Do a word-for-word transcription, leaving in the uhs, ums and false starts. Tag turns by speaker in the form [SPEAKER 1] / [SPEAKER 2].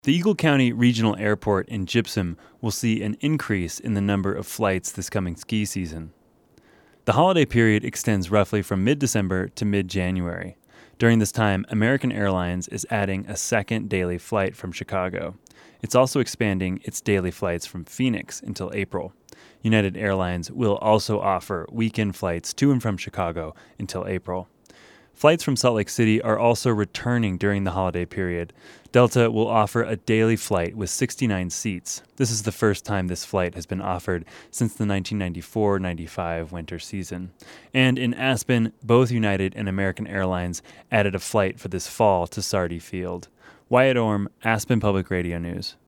[SPEAKER 1] The Eagle County Regional Airport in Gypsum will see an increase in the number of flights this coming ski season. The holiday period extends roughly from mid-December to mid-January. During this time, American Airlines is adding a second daily flight from Chicago. It's also expanding its daily flights from Phoenix until April. United Airlines will also offer weekend flights to and from Chicago until April. Flights from Salt Lake City are also returning during the holiday period. Delta will offer a daily flight with sixty-nine seats. This is the first time this flight has been offered since the nineteen ninety-four ninety-five winter season. And in Aspen, both United and American Airlines added a flight for this fall to Sardi Field. Wyatt Orm, Aspen Public Radio News.